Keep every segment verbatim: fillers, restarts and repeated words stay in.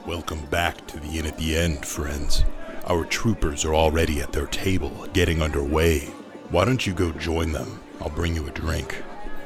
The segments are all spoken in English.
Welcome back to the Inn at the End, friends. Our troopers are already at their table, getting underway. Why don't you go join them? I'll bring you a drink.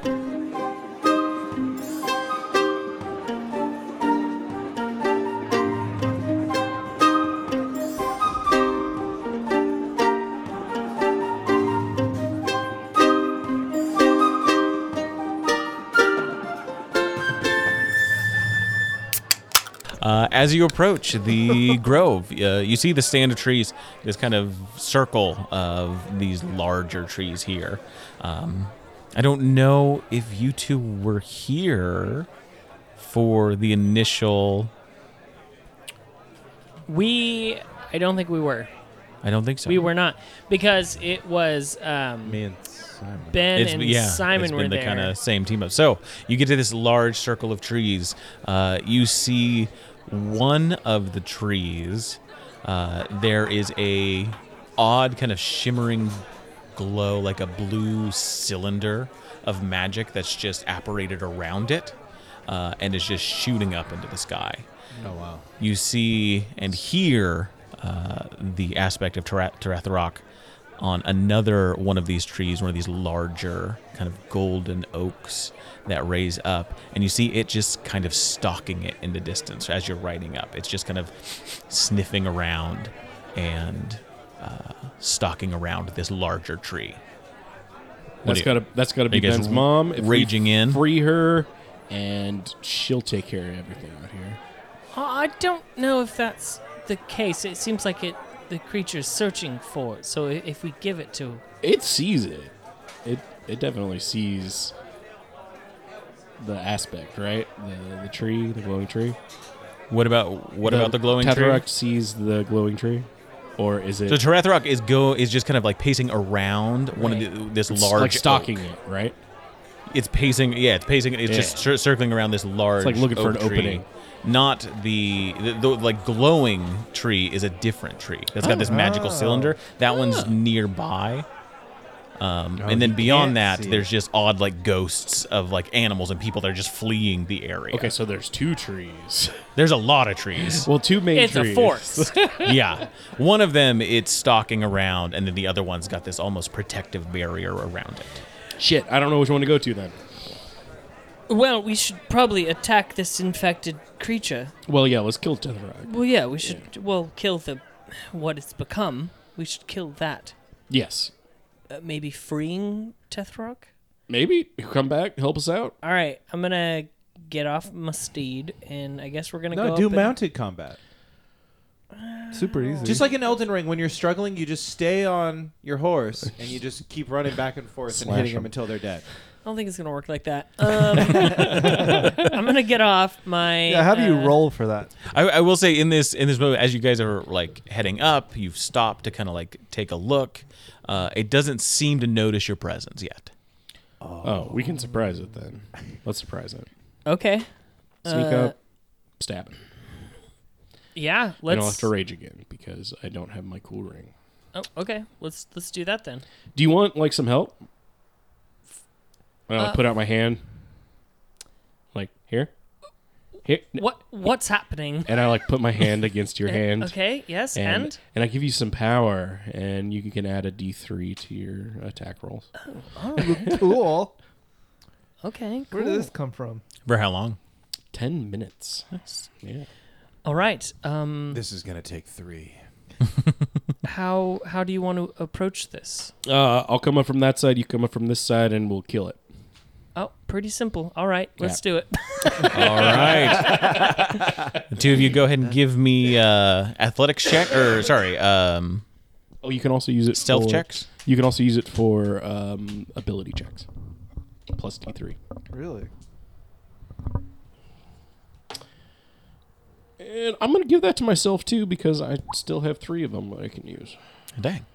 Uh, as you approach the grove, uh, you see the stand of trees, this kind of circle of these larger trees here. Um, I don't know if you two were here for the initial... We, I don't think we were. I don't think so. We were not, because it was um, Me and Simon. Ben It's, and yeah, Simon it's were been the there. kind of same team up. So you get to this large circle of trees. Uh, you see one of the trees. Uh, there is a odd kind of shimmering glow, like a blue cylinder of magic that's just apparated around it, uh, and is just shooting up into the sky. Oh, wow. You see and hear uh, the aspect of Tarath- Taratharok on another one of these trees, one of these larger kind of golden oaks that raise up, and you see it just kind of stalking it in the distance as you're riding up. It's just kind of sniffing around and uh, stalking around this larger tree. What That's do you- gotta that's gotta Are be you guys Ben's mom. If we raging in? free her, and she'll take care of everything out here. Uh, I don't know if that's the case. It seems like it. The creature's searching for it. So i- if we give it to, It sees it. It it definitely sees the aspect, right? The the tree, the glowing tree. What about what about the glowing tree? Tatharak sees the glowing tree, or is it So Taratharok is go is just kind of like pacing around one of the, this it's large like stalking oak. it, right? It's pacing, yeah, it's pacing. It's Yeah. just cir- circling around this large. It's like looking for oak an tree. opening. Not the, the, the like glowing tree is a different tree that's got this magical cylinder. That one's nearby. Um, Oh, and then you beyond can't that, see there's it. just odd like ghosts of like animals and people that are just fleeing the area. Okay, so there's two trees. There's a lot of trees. Well, two main it's trees. a forest. Yeah, one of them it's stalking around, and then the other one's got this almost protective barrier around it. Shit, I don't know which one to go to then. Well, we should probably attack this infected creature. Well, yeah, let's kill Tatharak. Well, yeah, we should. Well, kill the what it's become. We should kill that. Yes, Uh, maybe freeing Tethrok. maybe he'll come back, help us out. All right, I'm gonna get off my steed, and I guess we're gonna No, go. do up and- mounted combat. Super easy. Just like in Elden Ring, when you're struggling, you just stay on your horse and you just keep running back and forth and Slash hitting them them. until they're dead. I don't think it's gonna work like that. Um, I'm gonna get off my. yeah, how do you uh, roll for that? I, I will say in this in this moment, as you guys are like heading up, you've stopped to kind of like take a look. Uh, it doesn't seem to notice your presence yet. Oh, we can surprise it then. Let's surprise it. Okay. Sneak Uh, up, stab it. Yeah, I don't have let's. to rage again because I don't have my cool ring. Oh, okay. Let's let's do that then. Do you want like some help? I Uh, put out my hand. Like here, here, What what's happening? and I like put my hand against your Uh, hand. Okay. Yes. And, And, and I give you some power, and you can add a D three to your attack rolls. Cool. okay. Where Cool. did this come from? For how long? Ten minutes. Yeah. All right. Um. This is going to take three. How how do you want to approach this? Uh, I'll come up from that side. You come up from this side, and we'll kill it. Oh, pretty simple. All right. Let's do it. All right. The two of you go ahead and give me uh, athletics check, or sorry, um, Oh, you can also use it stealth for, checks. You can also use it for um, ability checks. Plus D three. Really? And I'm gonna give that to myself too because I still have three of them that I can use. Dang.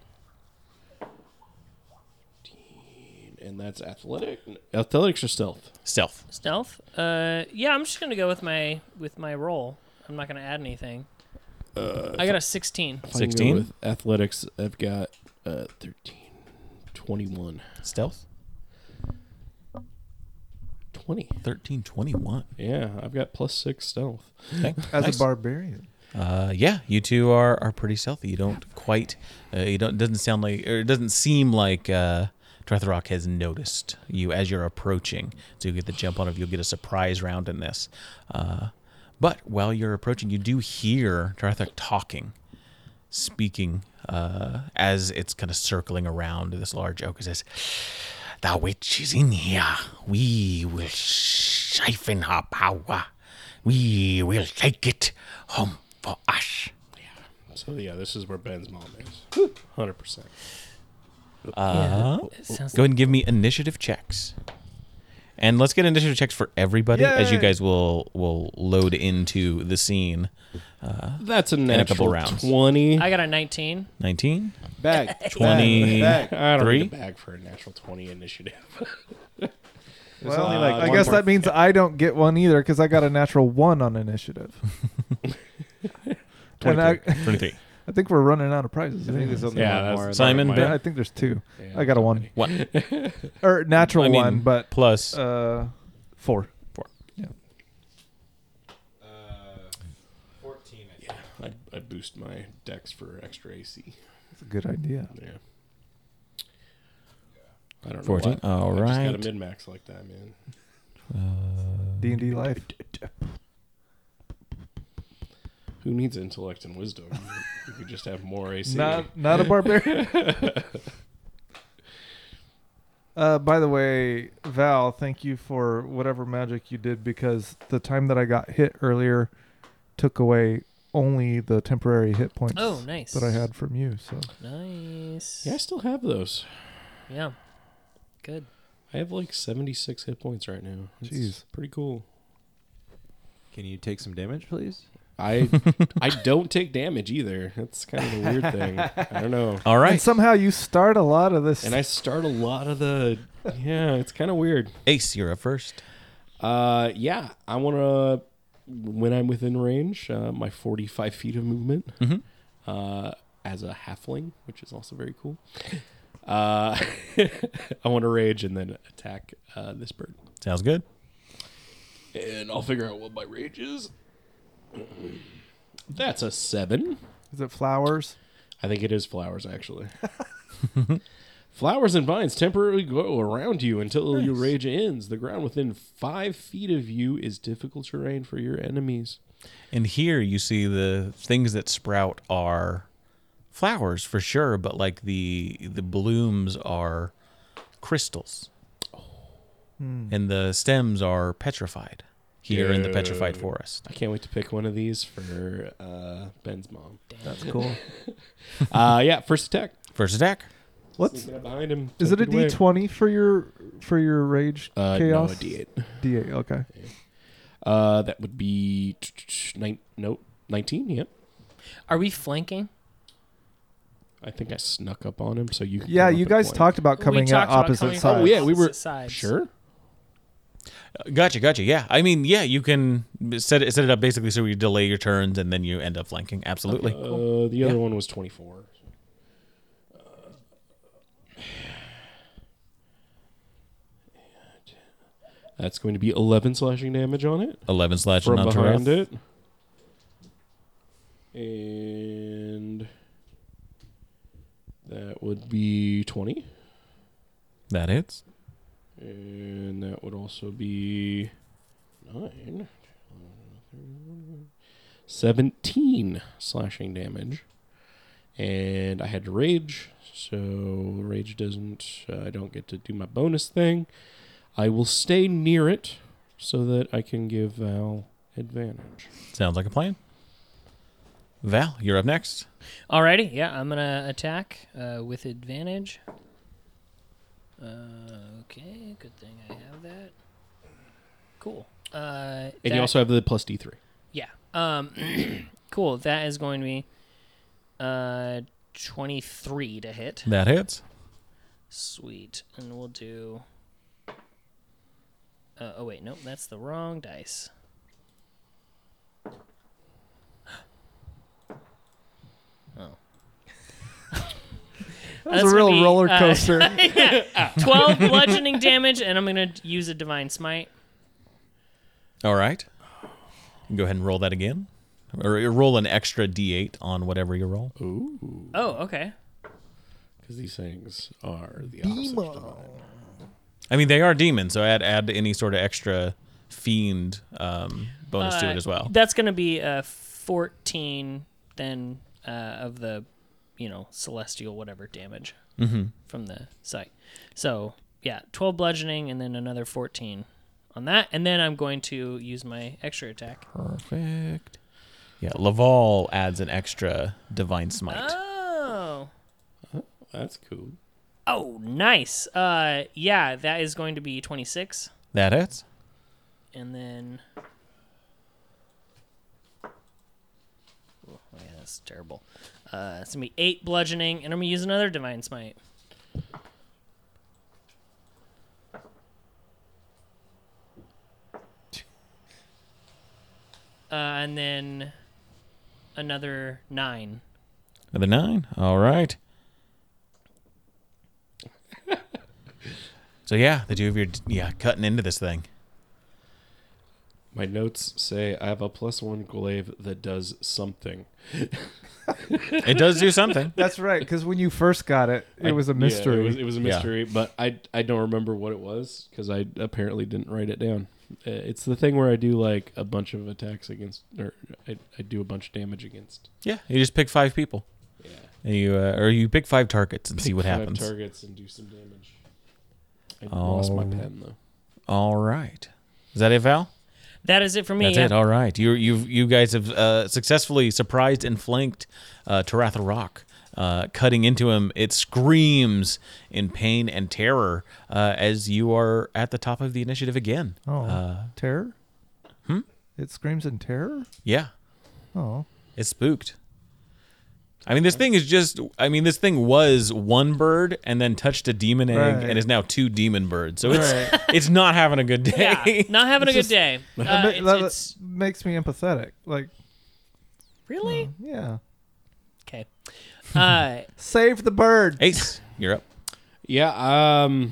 And that's athletic, athletics or stealth. Stealth. Stealth. Uh. Yeah. I'm just gonna go with my with my roll. I'm not gonna add anything. Uh, I got a sixteen. if I can go sixteen? with athletics. I've got uh, thirteen, twenty-one, Stealth. twenty. thirteen twenty-one. Yeah, I've got plus six stealth. Okay. As nice. a barbarian. Uh, yeah, you two are, are pretty stealthy. You don't quite, uh, you don't, doesn't sound like, or it doesn't seem like, uh, Trethrok has noticed you as you're approaching. So you get the jump on it. You'll get a surprise round in this. Uh, but while you're approaching, you do hear Trethrok talking, speaking, uh, as it's kind of circling around this large oak. It says, "The witch is in here. We will siphon her power. We will take it home for us." So yeah, this is where Ben's mom is. one hundred percent. Uh, it sounds go ahead and give me initiative checks. And let's get initiative checks for everybody as you Yay! guys will will load into the scene. That's a a natural couple rounds. twenty. I got a nineteen. nineteen, Bag. twenty. Bag. I don't Three? need a bag for a natural twenty initiative. There's Well, only like I one guess more- that means I don't get one either because I got a natural one on initiative. and I, twenty-three. I think we're running out of prizes. I think there's anyway. only Yeah, one that's- more. Simon, my- Ben? I think there's two. Yeah, I got a one. One. Or natural I mean, one, but Plus. uh, four. Four. Yeah. fourteen. Yeah, I, I boost my dex for extra A C. That's a good idea. Yeah. I don't fourteen. know why. All I just got a right. min max like that, man. D and D life. Who needs intellect and wisdom? You could just have more A C. Not not a barbarian. uh, by the way, Val, thank you for whatever magic you did because the time that I got hit earlier took away only the temporary hit points Oh, nice. that I had from you. So Nice. Yeah, I still have those. Yeah. Good. I have like seventy-six hit points right now. It's Jeez. pretty cool. Can you take some damage, please? I I don't take damage either. That's kind of the weird thing. I don't know. All and right. somehow you start a lot of this. And I start a lot of the yeah, it's kind of weird. Ace, you're up first. Uh, yeah, I want to when I'm within range, uh, my forty-five feet of movement Mhm. uh, as a halfling, which is also very cool. Uh, I want to rage and then attack uh, this bird, Sounds good. and I'll figure out what my rage is. That's a seven. Is it flowers? I think it is flowers, actually. Flowers and vines temporarily grow around you until your rage ends. The ground within five feet of you is difficult terrain for your enemies. And here you see the things that sprout are flowers for sure, but like the the blooms are crystals. And the stems are petrified here in the petrified Dude. forest. I can't wait to pick one of these for uh, Ben's mom. That's cool. Uh, yeah, first attack. First attack. What's Sneaking up behind him. is it ten a feet away. D twenty for your for your rage Uh, chaos? no, a D eight. D eight. Okay. Uh, that would be nine. No, nineteen. Yep. Are we flanking? I think I snuck up on him, so you. Can Yeah, come up you and guys flank. talked about We coming talked at about opposite coming sides. from Oh yeah, we were opposite sides. sure. Uh, Gotcha, gotcha. Yeah, I mean, yeah, you can set it set it up basically so you delay your turns and then you end up flanking. Absolutely. Uh, the other Yeah. one was twenty-four. Uh, That's going to be eleven slashing damage on it Eleven slashing from on behind Tarath. it, and that would be twenty, That hits. and that would also be nine, seventeen slashing damage. And I had to rage, so rage doesn't. Uh, I don't get to do my bonus thing. I will stay near it so that I can give Val advantage. Sounds like a plan. Val, you're up next. Alrighty, yeah, I'm gonna attack uh, with advantage. Uh, okay, good thing I have that. Cool. Uh, And that- you also have the plus D three. yeah. Um, cool. That is going to be uh twenty-three to hit. That hits. Sweet, and we'll do. Uh, oh wait, nope, that's the wrong dice. Oh. That was a real roller coaster. twelve bludgeoning damage, and I'm going to use a divine smite. All right. Go ahead and roll that again. Or roll an extra D eight on whatever you roll. Ooh. Oh, okay. Because these things are the opposite. of divine. I mean, they are demons, so add add any sort of extra fiend um, bonus to Uh, it as well. That's going to be a fourteen then uh, of the, you know, celestial whatever damage Mm-hmm. from the site. So, yeah, twelve bludgeoning and then another fourteen on that. And then I'm going to use my extra attack. Perfect. Yeah, Laval adds an extra divine smite. Oh. That's cool. Oh, nice. Uh, yeah, that is going to be twenty-six. That hits. And then... Oh, yeah, that's terrible. Uh, it's going to be eight bludgeoning, and I'm going to use another divine smite. Uh, and then another nine. Another nine. All right. So yeah, the two of you are yeah cutting into this thing. My notes say I have a plus one glaive that does something. It does do something. That's right, because when you first got it, it I- was a yeah, mystery. it, was, it was a Yeah. mystery, but I I don't remember what it was because I apparently didn't write it down. Uh, It's the thing where I do like a bunch of attacks against, or I, I do a bunch of damage against. Yeah, you just pick five people, Yeah. and you uh, or you pick five targets and see Pick what five happens. Targets and do some damage. I lost my Oh. pen though. All right. Is that it, Val? That is it for me. That's yeah. it. All right. You you you guys have uh, successfully surprised and flanked uh, Taratha Rock. Uh, cutting into him, it screams in pain and terror uh, as you are at the top of the initiative again. Oh, Uh, terror? Hmm? It screams in terror? yeah, Oh. it's spooked. I mean, this thing is just. I mean, this thing was one bird and then touched a demon egg Right. and is now two demon birds. So it's Right. it's not having a good Yeah, day. not having a It's good day. Uh, That ma- it's, that it's makes me empathetic. Like, really yeah. okay. Uh, Save the bird. Ace, you're up. Yeah. Um.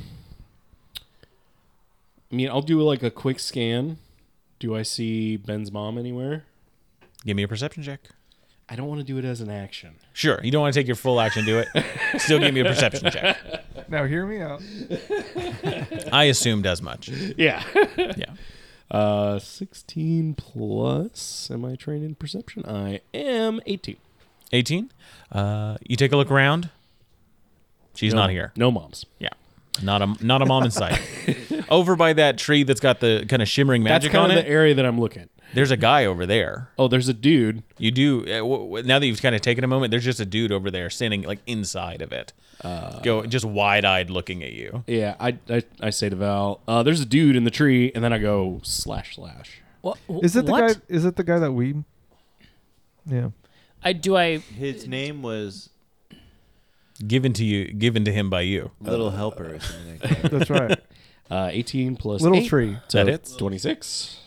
I mean, I'll do like a quick scan. Do I see Ben's mom anywhere? Give me a perception check. I don't want to do it as an action. Sure. You don't want to take your full action, do it. Still give me a perception check. Now hear me out. I assumed as much. Yeah. Yeah. Uh, sixteen plus. Am I trained in perception? I am eighteen. eighteen. Uh, you take a look around. She's No- not here. No moms. Yeah. Not a not a mom in sight. Over by that tree that's got the kind of shimmering That's magic kind on of it. the area that I'm looking. There's a guy over there. Oh, there's a dude. You do uh, w- w- now that you've kind of taken a moment. There's just a dude over there standing like inside of it, Uh, go just wide eyed looking at you. Yeah, I, I I say to Val, uh, there's a dude in the tree, and then I go slash slash. what, Is it the what? guy? Is it the guy that we? Yeah. I do. I His name was Given to you, given to him by you. Little Helper or something like that. That's right. Uh, eighteen plus Little eight, tree. so That hits. twenty-six.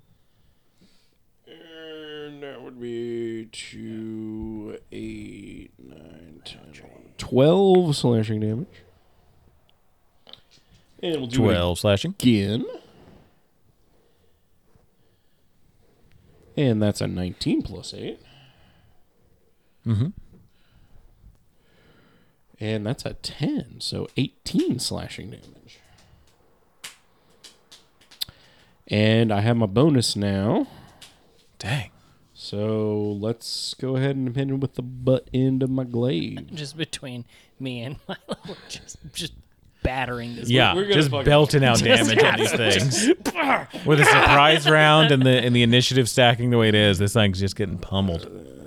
And that would be two, eight, nine, ten, twelve slashing damage. And we'll do Twelve slashing. it again. And that's a nineteen plus eight. Mm-hmm. And that's a ten, so eighteen slashing damage. And I have my bonus now. Dang. So let's go ahead and hit him with the butt end of my glaive. just between me and Milo, just just battering this. Yeah, we're gonna just fucking- belting out damage on these things. With a surprise round and the and the initiative stacking the way it is, this thing's just getting pummeled.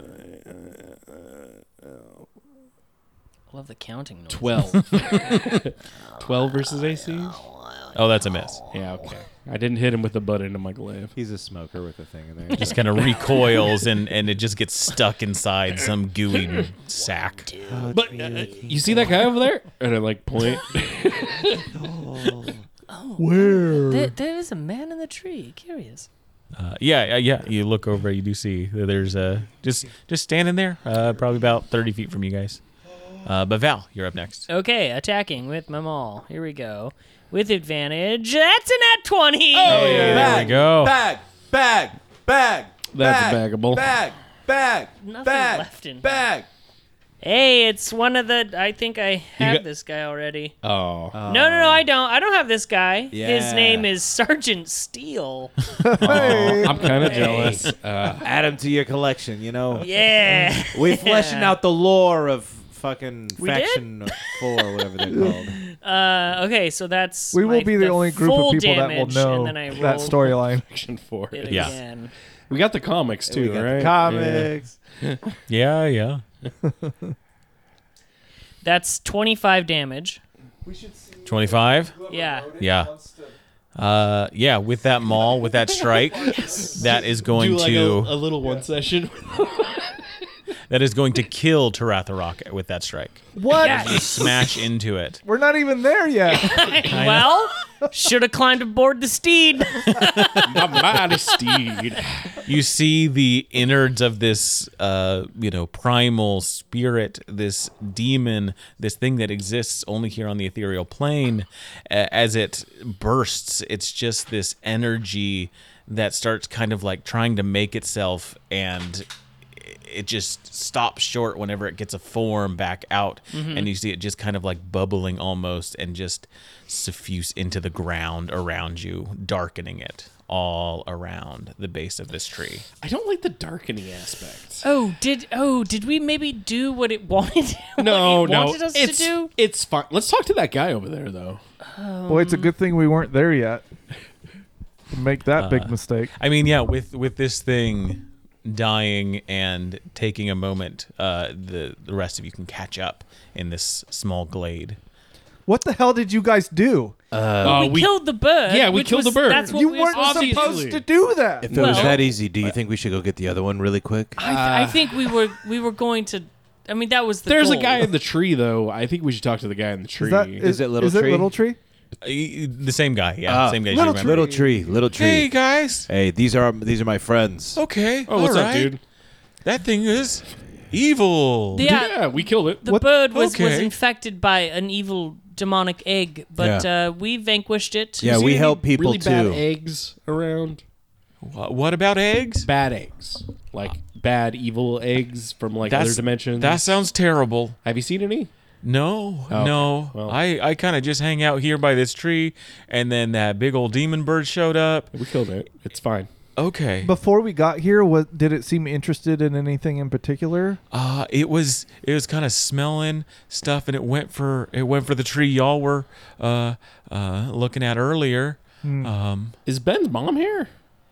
I love the counting noise. twelve. twelve versus A C? Oh, that's a miss. Yeah, okay. I didn't hit him with the butt end of my glaive. He's a smoker with a thing in there. Just kind of recoils and, and it just gets stuck inside some gooey sack. But uh, you see that guy over there? And I like point. Where? There, there is a man in the tree. Curious. Uh, yeah, uh, yeah. You look over, you do see that there's a just just standing there, uh, probably about thirty feet from you guys. Uh, but Val, you're up next. Okay, attacking with my maul. Here we go. With advantage. That's an at twenty. Oh, yeah. There we go. Bag, bag, bag. That's bag, baggable. Bag, bag, Nothing bag, left in bag. Hey, it's one of the. I think I have got- this guy already. Oh. No, no, no, I don't. I don't have this guy. His Yeah. name is Sergeant Steele. Hey. I'm kind of jealous. Uh, Add him to your collection, you know. Yeah. We're fleshing out the lore of fucking We did? Faction Four, whatever they're called. Uh, okay, so that's. We will my- be the only group full of people that will damage, know and then I that rolled storyline. Section four. It Yeah. again. We got the comics too, we got right? the comics. Yeah, yeah. That's twenty-five damage. twenty-five? Yeah. Yeah. Uh, yeah, with that maul, with that strike, that is going Do like to a, a little one session. that is going to kill Taratharok with that strike. What? You smash into it. We're not even there yet. Well, should have climbed aboard the steed. My mighty steed. You see the innards of this, uh, you know, primal spirit, this demon, this thing that exists only here on the ethereal plane. Uh, as it bursts, it's just this energy that starts kind of like trying to make itself, and it just stops short whenever it gets a form back out, and you see it just kind of like bubbling almost and just suffuse into the ground around you, darkening it all around the base of this tree. I don't like the darkening aspect. Oh, did oh did we maybe do what it wanted? what No, it no. wanted us it's, to do? It's fine. Let's talk to that guy over there, though. Boy, it's a good thing we weren't there yet. Make that big mistake. I mean, yeah, with with this thing dying and taking a moment, uh, the the rest of you can catch up in this small glade. What the hell did you guys do? Uh, we, killed the bird. Yeah, we which killed was- the bird. That's what You we were weren't supposed to obviously. supposed to do that. If it was Well- that easy, do you think we should go get the other one really quick? I, I think we were we were going to. I mean, that was the. There's a goal. guy in the tree, though. I think we should talk to the guy in the tree. Is that Is it Little is Tree? It Little Tree? Uh, y- the same guy, yeah, Ah, same guy. you Little remember. Little tree, little tree. Hey guys. Hey, these are these are my friends. Okay. oh, what's all up, right. dude? That thing is evil. Yeah, Yeah, we killed it. the What- bird was, was Okay. infected by an evil demonic egg, but Yeah. uh, we vanquished it. Yeah, See we any help people really too. bad eggs around. Wha- What about eggs? Bad eggs, like bad evil eggs from like other dimensions. That sounds terrible. Have you seen any? No, Okay. no. Well. I, I kind of just hang out here by this tree, and then that big old demon bird showed up. We killed it. It's fine. Okay. Before we got here, what did it seem interested in anything in particular? Uh, it was it was kind of smelling stuff, and it went for it went for the tree y'all were uh, uh, looking at earlier. Um, Is Ben's mom here?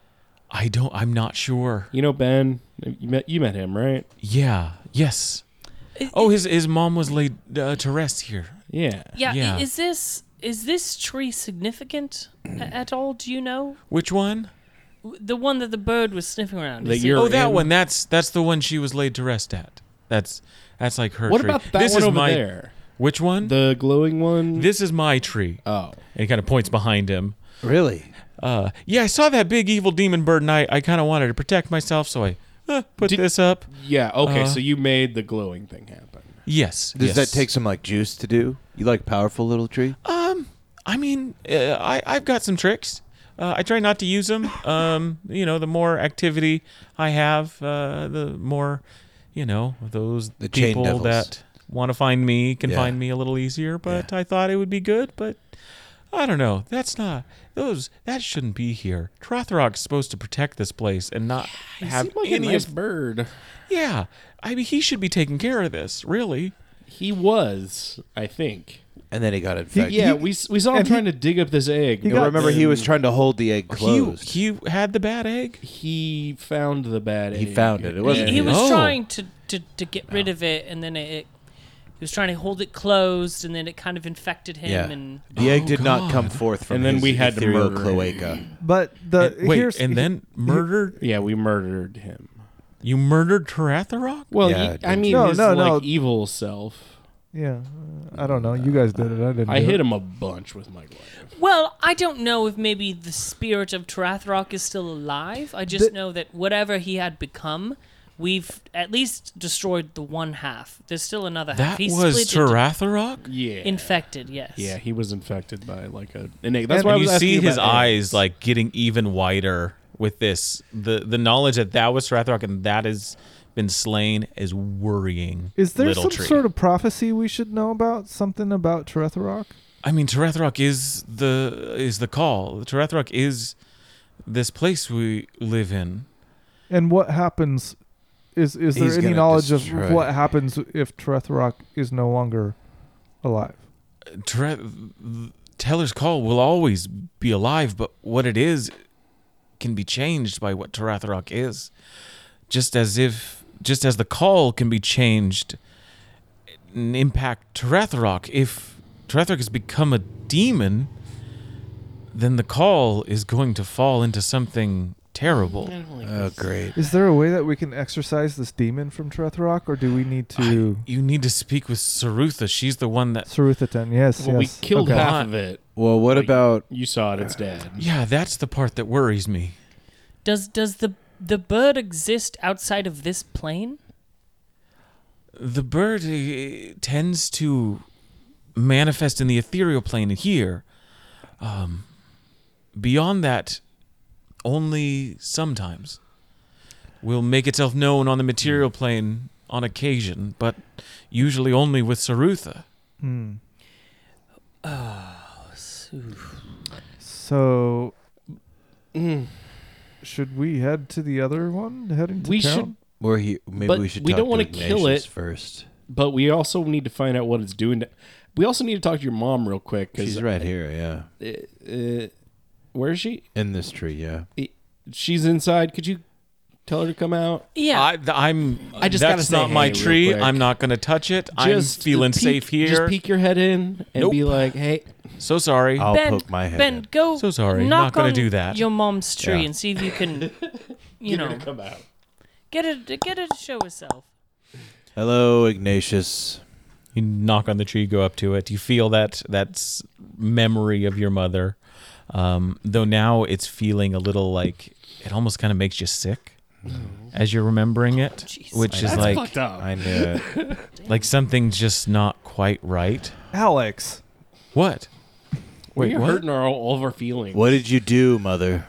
I don't. I'm not sure. You know Ben. You met you met him, right? Yeah. Yes. Oh, his his mom was laid uh, to rest here. Yeah. Yeah, i- Yeah. is this is this tree significant a- at all? Do you know? Which one? W- The one that the bird was sniffing around. That Is it- you're Oh, that in? one. That's that's the one she was laid to rest at. That's that's like her. What tree. about that this one is over my, there? Which one? The glowing one. This is my tree. oh. And he kind of points behind him. Really? Uh, yeah, I saw that big evil demon bird, and I, I kind of wanted to protect myself, so I uh, put Did- this up. Yeah. Okay. Uh, so you made the glowing thing happen. Yes. Does yes. that take some like juice to do? You like powerful little tree? Um, I mean, uh, I I've got some tricks. Uh, I try not to use them. Um, you know, the more activity I have, uh, the more, you know, those The chain people devils. that want to find me can Yeah. find me a little easier. But I thought it would be good. But I don't know. That's not those. That shouldn't be here. Trothrok's supposed to protect this place and not He have seemed like a any nice of. bird. Yeah, I mean, he should be taking care of this. Really. He was, I think. And then he got infected. Yeah, we s- we saw him and he- trying to dig up this egg. he You got- remember he was trying to hold the egg He closed. he had the bad egg. He found the bad egg. He found it. It he, wasn't he his. was Oh. trying to, to, to get rid of it, and then it, it he was trying to hold it closed, and then it kind of infected him. Yeah. And The egg Oh, did not God. come forth from And then his we had to ethereal murder cloaca. him. But the And- wait, here's and then murdered? Yeah, we murdered him. You murdered Taratharok? Well, Yeah, he- I didn't mean, you? No, his no, like no. evil self. yeah. uh, I don't know. You guys did it. I didn't. I do hit it. him a bunch with my glaive. well, I don't know if maybe the spirit of Tarathrok is still alive. I just The- know that whatever he had become we've at least destroyed the one half. There's still another half. That He was split into- Taratharok? Yeah. infected, yes. Yeah, he was infected by like a an egg. That's And why I And was you asking see his about eyes eggs. like getting even wider with this. The the knowledge that that was Taratharok and that has been slain is worrying. Is there little some tree. sort of prophecy we should know about? Something about Taratharok? I mean, Taratharok is the is the call. Taratharok is this place we live in. And what happens? Is is there He's any gonna knowledge destroy. of what happens if Taratharok is no longer alive? Tara- Teller's call will always be alive, but what it is can be changed by what Taratharok is. Just as if, just as the call can be changed and impact Taratharok. If Taratharok has become a demon, then the call is going to fall into something terrible. Oh, great. Is there a way that we can exorcise this demon from Taratharok, or do we need to You need to speak with Sarutha. She's the one that. Saruthaten? Yes, Well, yes. we killed Okay. half of it. Well, what Like, about You saw it. It's dead. Yeah, that's the part that worries me. Does does the the bird exist outside of this plane? The bird uh, tends to manifest in the ethereal plane here. Um, beyond that, only sometimes will make itself known on the material plane on occasion, but usually only with Sarutha. Hmm. Oh, So, Mm. should we head to the other one, heading to We town? should- Or he, maybe But we should. we talk don't to wanna kill Ignatius it. first. But we also need to find out what it's doing. To, we also need to talk to your mom real quick. Cause She's right here. Yeah, Uh, uh, where is she? in this tree. Yeah. She's inside. Could you tell her to come out? yeah. I, th- I'm. I just that's gotta say not my hey real tree. quick. I'm not going to touch it. Just I'm feeling peek- safe here. Just peek your head in and Nope. be like, "Hey, So sorry. I'll Ben, poke my head. Ben, in. go. So sorry. Knock Not gonna on do that. Your mom's tree Yeah. and see if you can, you know, come out." get her get her to show herself. Hello, Ignatius. You knock on the tree, go up to it. You feel that that's memory of your mother. Um, though now it's feeling a little like it almost kind of makes you sick as you're remembering it, Jeez. which is That's like fucked up. I knew it. like something's just not quite right. Alex. What? Wait, Wait, You're what? hurting our, all of our feelings. What did you do, mother?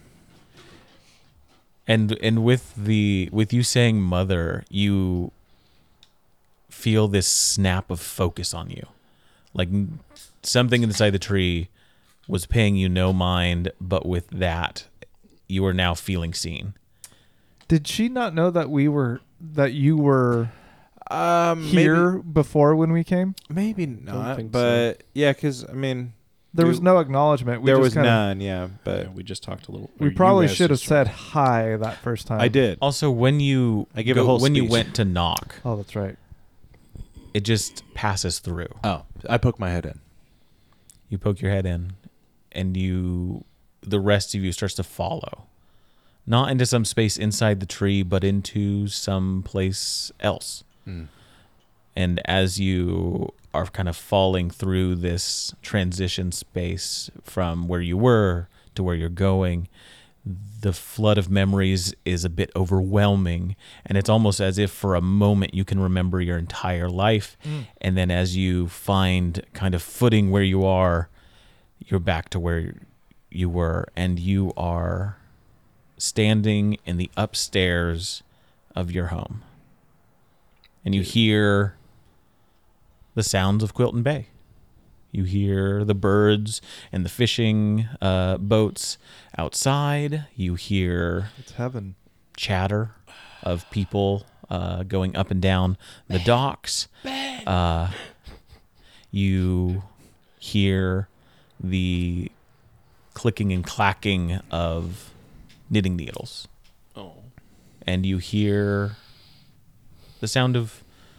And and with the with you saying mother, you feel this snap of focus on you. Like n- something inside the tree was paying you no mind, but with that, you are now feeling seen. Did she not know that we were that you were Um, here before when we came? Maybe, maybe not. think But yeah, because I mean, There we- was no acknowledgement. We there just was kinda, none. Yeah, but Yeah, we just talked a little. We or you probably guys should have just- said hi that first time. I did. Also, when you I give a go- whole when you speech. went to knock, Oh, that's right. it just passes through. Oh, I poke my head in. You poke your head in, and you the rest of you starts to follow. Not into some space inside the tree, but into some place else. Mm. And as you are kind of falling through this transition space from where you were to where you're going, the flood of memories is a bit overwhelming. And it's almost as if for a moment you can remember your entire life. And then as you find kind of footing where you are, you're back to where you were. And you are standing in the upstairs of your home. And you hear the sounds of Quilton Bay. You hear the birds and the fishing uh, boats outside. You hear It's heaven. chatter of people uh, going up and down the docks. Uh, you hear the clicking and clacking of knitting needles. Oh. And you hear the sound of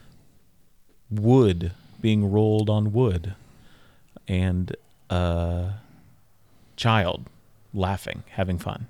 wood being rolled on wood and a child laughing, having fun.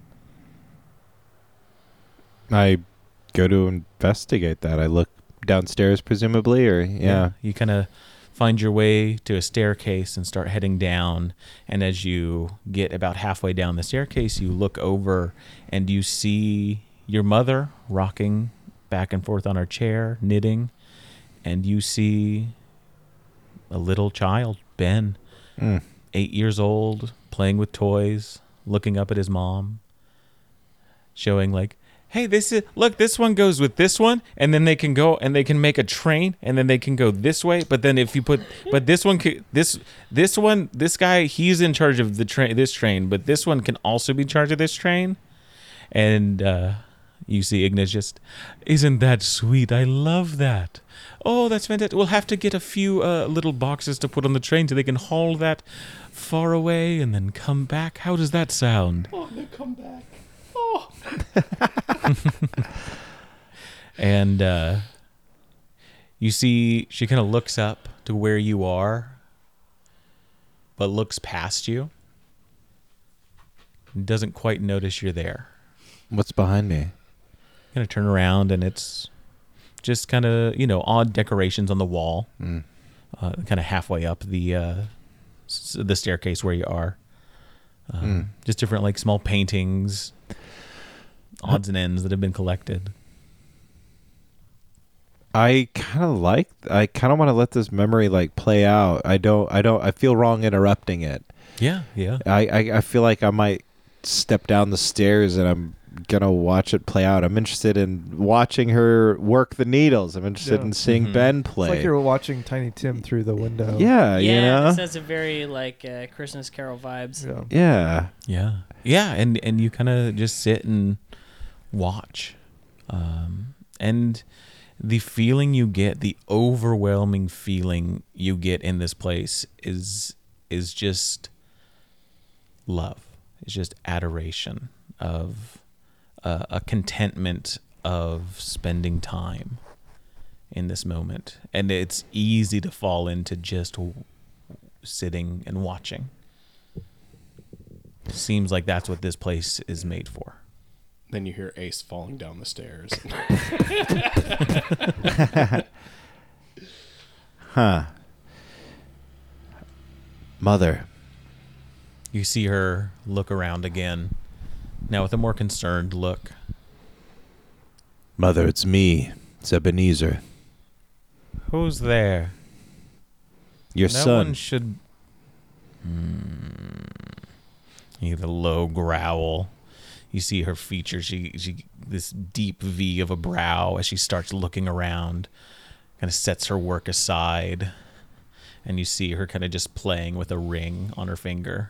I go to investigate that. I look downstairs, presumably, or yeah. You kind of find your way to a staircase and start heading down. And as you get about halfway down the staircase, you look over and you see your mother rocking back and forth on her chair, knitting, and you see a little child, Ben, Mm. eight years old, playing with toys, looking up at his mom, showing like, hey, this is look, this one goes with this one, and then they can go and they can make a train, and then they can go this way. But then if you put, but this one, c- this this one, this guy, he's in charge of the train, this train, but this one can also be in charge of this train. And uh, you see Ignis just, isn't that sweet? I love that. Oh, that's fantastic. We'll have to get a few uh, little boxes to put on the train so they can haul that far away and then come back. How does that sound? Oh, they come back. And uh, you see she kind of looks up to where you are, but looks past you and doesn't quite notice you're there. What's behind me? Kind of turn around, and it's just kind of, you know, odd decorations on the wall, Mm. uh, kind of halfway up the uh, s- the staircase where you are. Um, Mm. Just different, like, small paintings, odds and ends that have been collected. I kind of like. I kind of want to let this memory like play out. I don't. I don't. I feel wrong interrupting it. Yeah, yeah. I, I, I feel like I might step down the stairs and I'm gonna watch it play out. I'm interested in watching her work the needles. I'm interested Yeah. in seeing Mhm. Ben It's play. like you're watching Tiny Tim through the window. yeah, yeah, you know. this has a very like uh, Christmas Carol vibes. Yeah. Yeah. Yeah, yeah, and and you kind of just sit and watch, um, and the feeling you get, the overwhelming feeling you get in this place is is just love. It's just adoration of uh, a contentment of spending time in this moment, and it's easy to fall into just w- sitting and watching. Seems like that's what this place is made for. Then you hear Ace falling down the stairs. Huh. Mother. You see her look around again, now with a more concerned look. Mother, it's me. It's Ebenezer. Who's there? Your no son. one should. Hmm. You hear the low growl. You see her features. She, she, this deep V of a brow as she starts looking around, kind of sets her work aside, and you see her kind of just playing with a ring on her finger.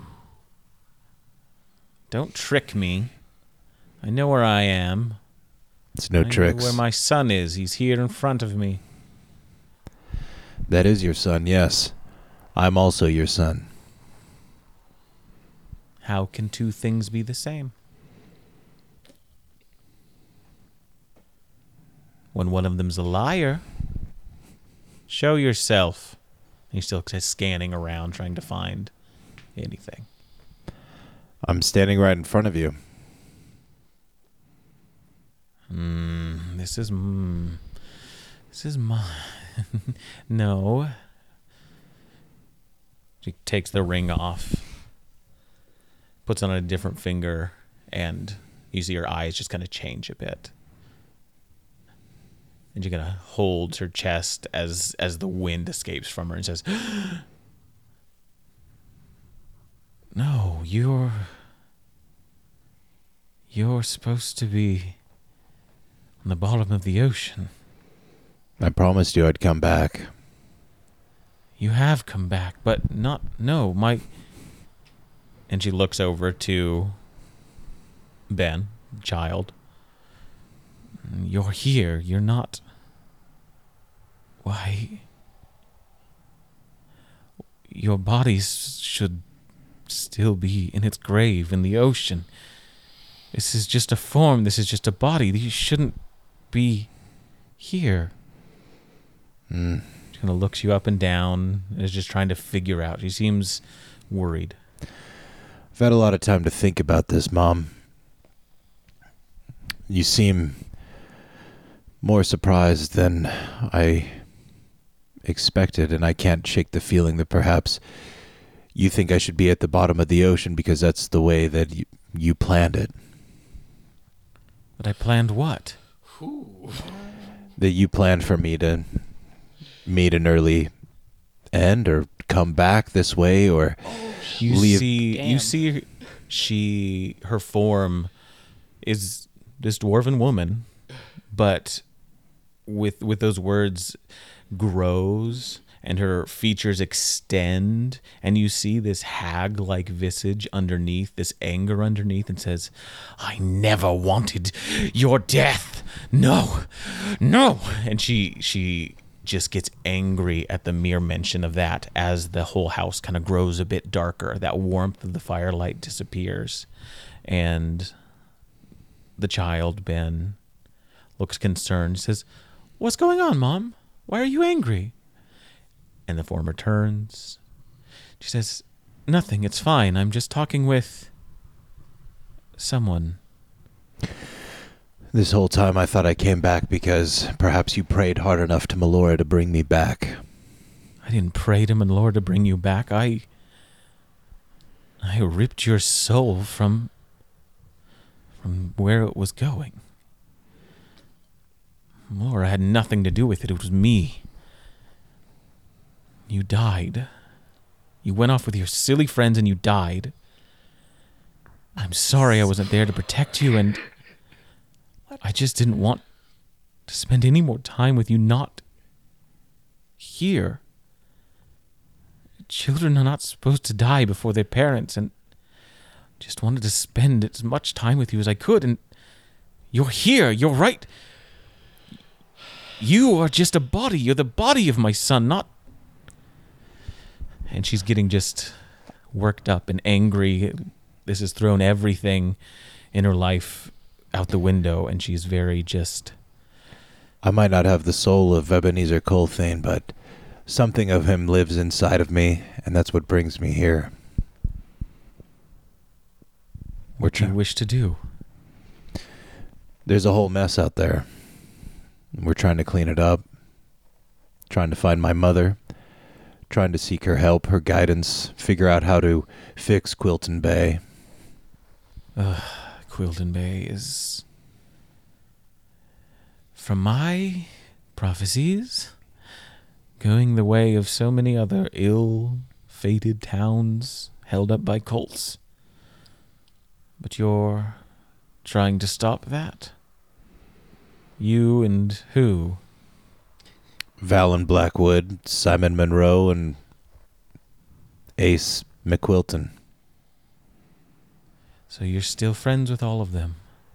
Don't trick me. I know where I am. It's no I know tricks. where my son is. He's here in front of me. That is your son, yes. I'm also your son. How can two things be the same? When one of them's a liar. Show yourself. He's still just scanning around trying to find anything. I'm standing right in front of you. Hmm. This is. Mm, this is my. No. She takes the ring off, puts it on a different finger, and you see her eyes just kind of change a bit. And she kind of holds her chest as as the wind escapes from her and says, "No, you're you're supposed to be on the bottom of the ocean. I promised you I'd come back. You have come back, but not no, my." And she looks over to Ben, child. "You're here. You're not. Why? Your body s- should still be in its grave in the ocean. This is just a form. This is just a body. You shouldn't be here." Mm. She kind of looks you up and down and is just trying to figure out. She seems worried. I've had a lot of time to think about this, Mom. You seem more surprised than I expected, and I can't shake the feeling that perhaps you think I should be at the bottom of the ocean because that's the way that you, you planned it. But I planned what? that you planned for me to meet an early end or come back this way or You leave. see, you Damn. see, she, her form is this dwarven woman, but with with those words grows and her features extend, and you see this hag-like visage underneath, this anger underneath, and says, "I never wanted your death. No, no." And she she. just gets angry at the mere mention of that as the whole house kind of grows a bit darker. That warmth of the firelight disappears. And the child, Ben, looks concerned. He says, "What's going on, Mom? Why are you angry?" And the form returns. She says, "Nothing, it's fine. I'm just talking with someone." This whole time I thought I came back because perhaps you prayed hard enough to Melora to bring me back. I didn't pray to Lord to bring you back. I I ripped your soul from from where it was going. Laura had nothing to do with it. It was me. You died. You went off with your silly friends and you died. I'm sorry I wasn't there to protect you, and I just didn't want to spend any more time with you not here. Children are not supposed to die before their parents, and just wanted to spend as much time with you as I could, and you're here. You're right. You are just a body. You're the body of my son, not... And she's getting just worked up and angry. This has thrown everything in her life out the window, and she's very just... I might not have the soul of Ebenezer Colthane, but something of him lives inside of me, and that's what brings me here. What do you wish to do? There's a whole mess out there. We're trying to clean it up, trying to find my mother, trying to seek her help, her guidance, figure out how to fix Quilton Bay. Uh, Quilton Bay is... From my prophecies, going the way of so many other ill-fated towns held up by cults. But you're trying to stop that? You and who? Valen Blackwood, Simon Monroe, and Ace McQuilton. So you're still friends with all of them?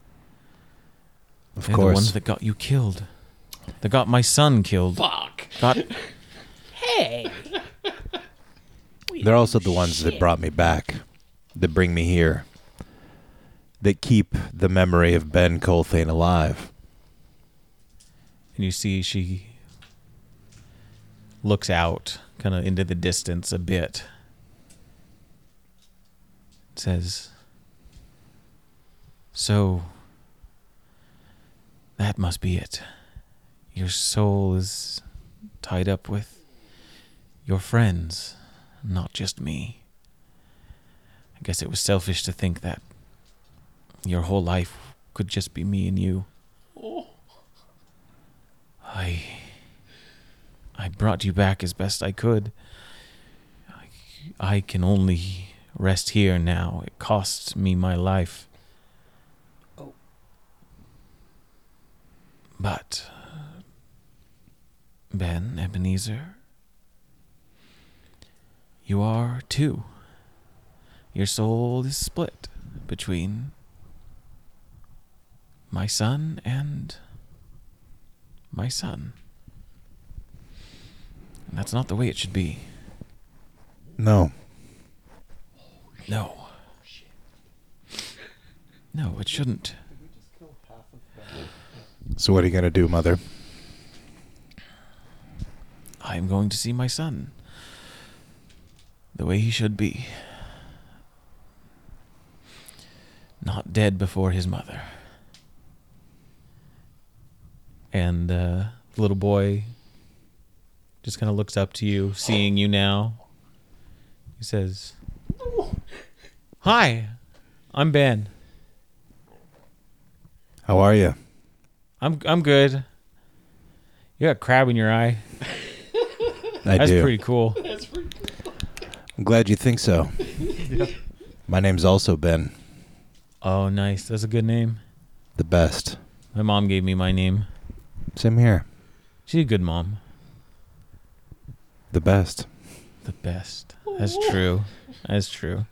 Of They're course. the ones that got you killed. That got my son killed. Fuck. Got... Hey. They're also the ones that brought me back, that bring me here, that keep the memory of Ben Colthane alive. And you see she looks out kind of into the distance a bit. Says, "So that must be it. Your soul is tied up with your friends, not just me. I guess it was selfish to think that your whole life could just be me and you. I I brought you back as best I could. I, I can only rest here now. It costs me my life. Oh. But, Ben, Ebenezer, you are too. Your soul is split between my son and my son. And that's not the way it should be. No. No. No, it shouldn't. So what are you going to do, Mother? I'm going to see my son the way he should be. Not dead before his mother. And uh, the little boy just kind of looks up to you, seeing you now. He says, "Hi, I'm Ben. How are you? I'm I'm good. You got a crab in your eye. I That's do. pretty cool. I'm glad you think so. My name's also Ben. Oh, nice. That's a good name. The best. My mom gave me my name. Same here. She's a good mom. The best. The best. That's true. That's true.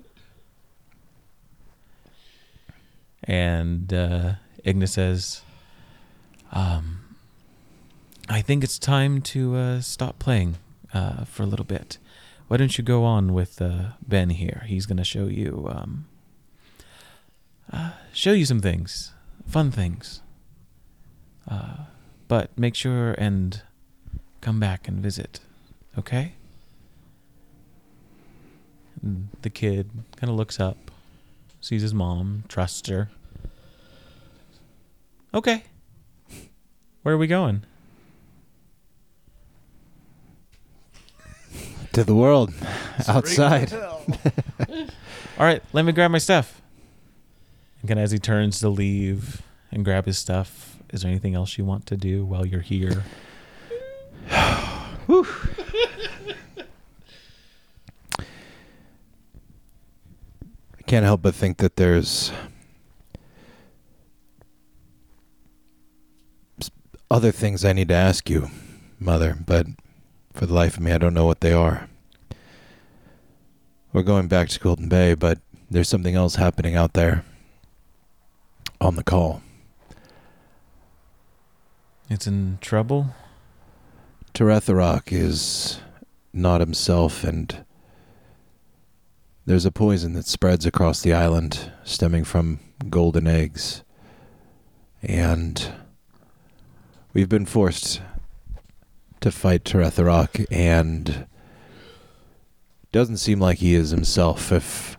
And uh, Ignis says, um, I think it's time to uh, stop playing uh, for a little bit. Why don't you go on with uh, Ben here? He's going to show you, um, uh, show you some things, fun things. Uh, but make sure and come back and visit, okay? And the kid kind of looks up, sees his mom, trusts her. Okay. Where are we going? To the world. Outside. All right, let me grab my stuff. And kind of as he turns to leave and grab his stuff, is there anything else you want to do while you're here? Whew. I can't help but think that there's s- other things I need to ask you, Mother, but for the life of me, I don't know what they are. We're going back to Golden Bay, but there's something else happening out there on the call. It's in trouble? Teretharok is not himself, and there's a poison that spreads across the island stemming from golden eggs. And we've been forced to fight Teretharok, and doesn't seem like he is himself, if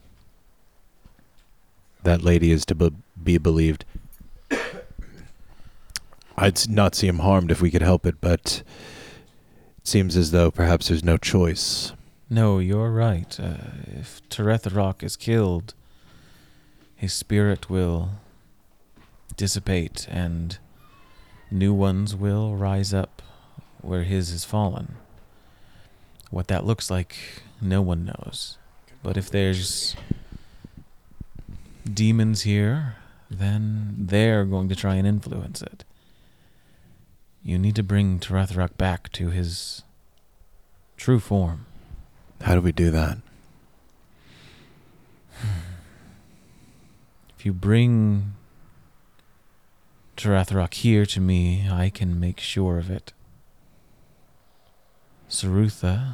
that lady is to be, be believed. I'd s- not see him harmed if we could help it, but it seems as though perhaps there's no choice. No, you're right. Uh, if Teretharok is killed, his spirit will dissipate and new ones will rise up where his has fallen. What that looks like, no one knows. But if there's demons here, then they're going to try and influence it. You need to bring Teretharok back to his true form. How do we do that? If you bring Teretharok here to me, I can make sure of it. Sarutha.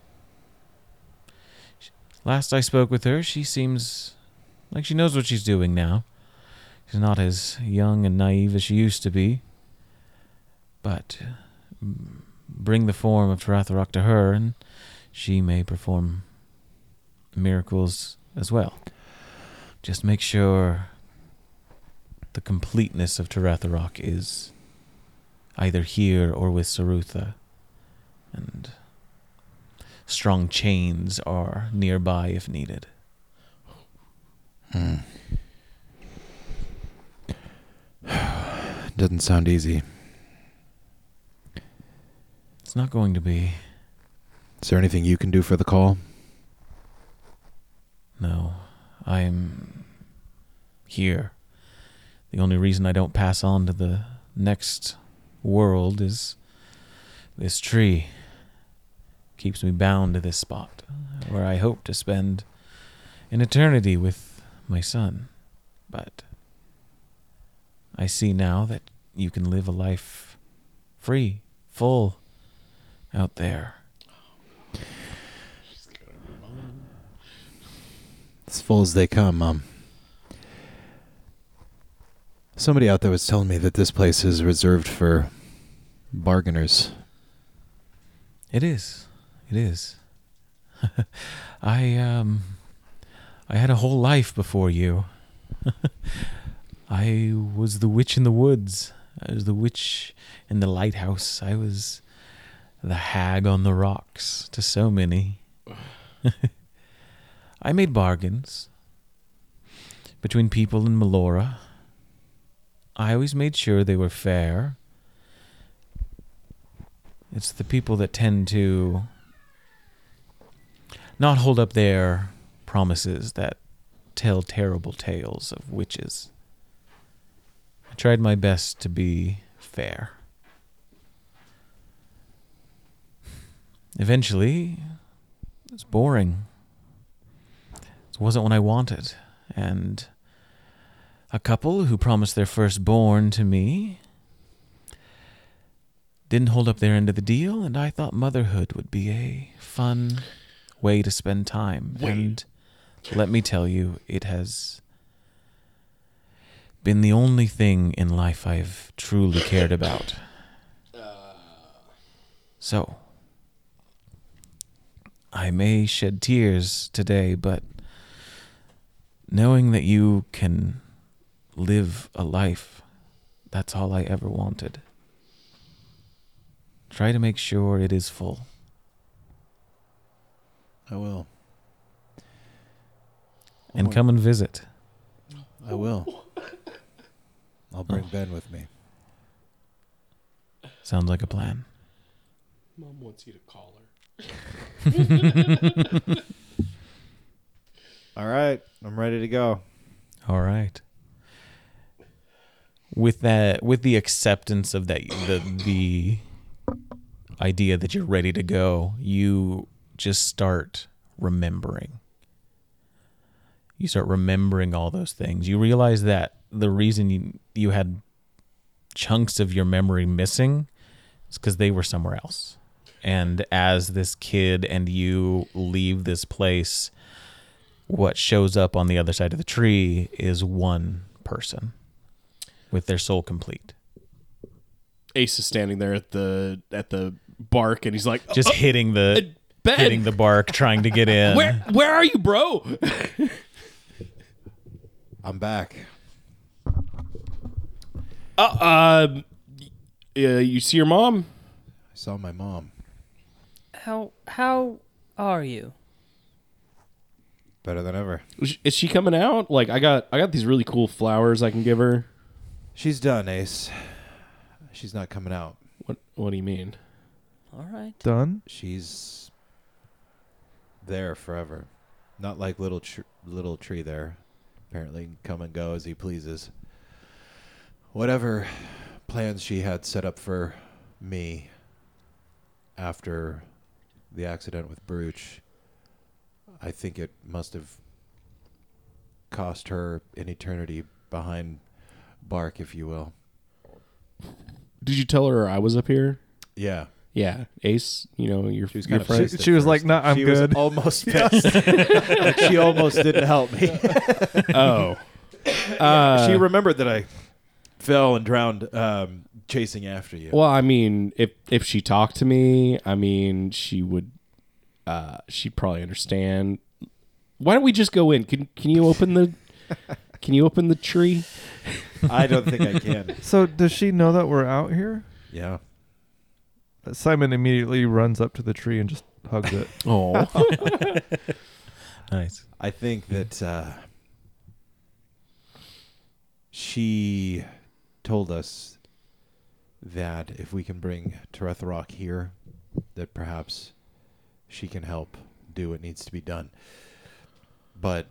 Last I spoke with her, she seems like she knows what she's doing now. She's not as young and naive as she used to be. But mm, bring the form of Teretharok to her, and she may perform miracles as well. Just make sure the completeness of Teretharok is either here or with Sarutha, and strong chains are nearby if needed. Hmm. Doesn't sound easy. It's not going to be. Is there anything you can do for the call? No, I'm here. The only reason I don't pass on to the next world is this tree. Keeps me bound to this spot, where I hope to spend an eternity with my son. But I see now that you can live a life free, full, out there. As full as they come, Mom. Somebody out there was telling me that this place is reserved for bargainers. It is. It is. I, um, I had a whole life before you. I was the witch in the woods. I was the witch in the lighthouse. I was the hag on the rocks to so many. I made bargains between people in Melora. I always made sure they were fair. It's the people that tend to not hold up their promises that tell terrible tales of witches. I tried my best to be fair. Eventually, it was boring. It wasn't what I wanted. And a couple who promised their firstborn to me didn't hold up their end of the deal, and I thought motherhood would be a fun way to spend time. Wait. And let me tell you, it has been the only thing in life I've truly cared about. So, I may shed tears today, but knowing that you can live a life, that's all I ever wanted. Try to make sure it is full. I will. And Oh, come and visit. I will. I'll bring Ben with me. Sounds like a plan. Mom wants you to call her. All right, I'm ready to go. All right. With that, with the acceptance of that, the the idea that you're ready to go, you just start remembering. You start remembering all those things. You realize that the reason you you had chunks of your memory missing is because they were somewhere else. And as this kid and you leave this place, what shows up on the other side of the tree is one person with their soul complete. Ace is standing there at the at the bark, and he's like, Just "Oh, hitting the uh, Ben, hitting the bark, trying to get in. where where are you, bro?" I'm back. uh, um, uh, you see your mom? I saw my mom. How how are you? Better than ever. Is is she coming out? Like, I got I got these really cool flowers I can give her. She's done, Ace. She's not coming out. What What do you mean? All right. Done? She's there forever. Not like little tr- little tree there. Apparently can come and go as he pleases. Whatever plans she had set up for me after the accident with Brooch, I think it must have cost her an eternity behind bark, if you will. Did you tell her I was up here? Yeah. Yeah, Ace. You know your She was your kind of friend. pissed at She was first. like, "Nah, I'm she good." was almost pissed. Like she almost didn't help me. Oh, uh, she remembered that I fell and drowned um, chasing after you. Well, I mean, if if she talked to me, I mean, she would. Uh, she'd probably understand. Why don't we just go in? Can Can you open the Can you open the tree? I don't think I can. So does she know that we're out here? Yeah. Simon immediately runs up to the tree and just hugs it. Oh, Nice. I think that uh, she told us that if we can bring Terethrok here, that perhaps she can help do what needs to be done. But,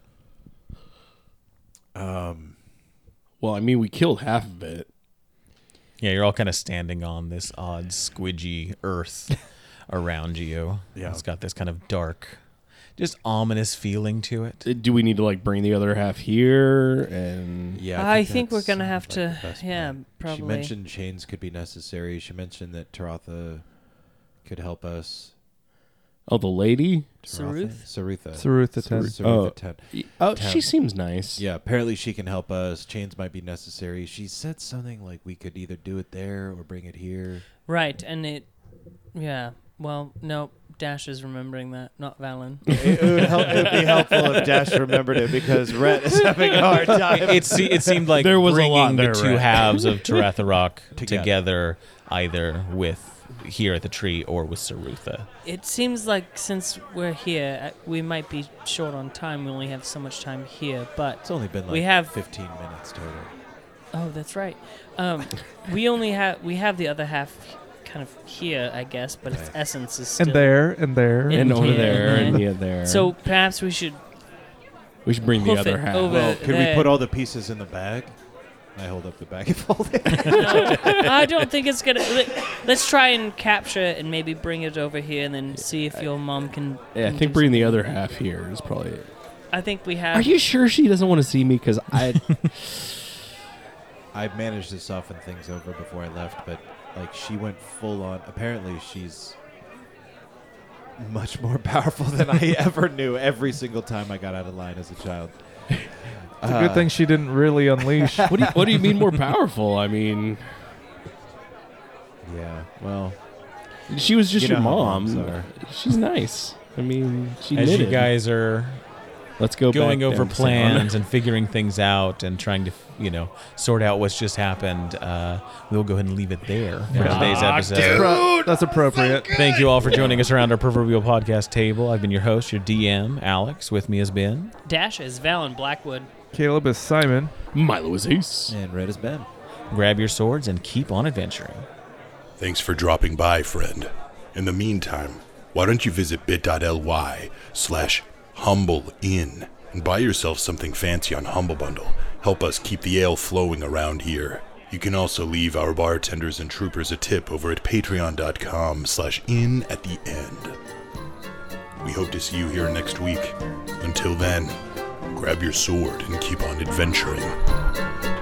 um, well, I mean, we killed half of it. Yeah, you're all kind of standing on this odd squidgy earth around you. Yeah. It's got this kind of dark, just ominous feeling to it. Uh, Do we need to like bring the other half here? And yeah, I think that we're gonna sounds have like to- the best yeah, plan. probably. She mentioned chains could be necessary. She mentioned that Taratha could help us. oh, the lady. Taratha? Saruth? Sarutha. Sarutha ten. Sarutha Oh. ten. Oh, Tab. she seems nice. Yeah, apparently she can help us. Chains might be necessary. She said something like we could either do it there or bring it here. Right, and it. Yeah. Well, no. Dash is remembering that, not Valen. it, would help, it would be helpful if Dash remembered it because Rhett is having a hard time. It, se- it seemed like There was a bringing lot there, the two Red. halves of Terethrok Together. together, either with here at the tree or with Sarutha. It seems like since we're here, uh, we might be short on time. We only have so much time here, but It's only been like We have- fifteen minutes total. Oh, that's right. Um, we only have we have the other half kind of here, I guess, but its essence is still And there, and there. And And over here, there, and and yeah, there. So perhaps we should. we should bring the hoof other it half. over- Well, could we there. put all the pieces in the bag? I hold up the bag and fold it. No, I don't think it's gonna. let- Let's try and capture it and maybe bring it over here, and then see if your mom can. Yeah, I can think do bringing the something. other half here is probably it. I think we have. Are you sure she doesn't want to see me? Because I. I managed to soften things over before I left, but like she went full on. Apparently, she's much more powerful than I ever knew. Every single time I got out of line as a child. It's a good thing she didn't really unleash. what do you, What do you mean more powerful? I mean, Yeah. Well, she was just You your know how mom. moms are. She's nice. I mean, she As did you it. guys are Let's go going back over down to plans and figuring things out and trying to, you know, sort out what's just happened, uh, we'll go ahead and leave it there for today's episode. Pro- that's appropriate. Thank you all for joining us around our proverbial podcast table. I've been your host, your D M, Alex. With me has been Dash is Val and Blackwood. Caleb is Simon. Milo is Ace. and Red is Ben. Grab your swords and keep on adventuring. Thanks for dropping by, friend. In the meantime, why don't you visit bit.ly slash humble inn and buy yourself something fancy on Humble Bundle. Help us keep the ale flowing around here. You can also leave our bartenders and troopers a tip over at patreon.com slash in at the end. We hope to see you here next week. Until then, grab your sword and keep on adventuring.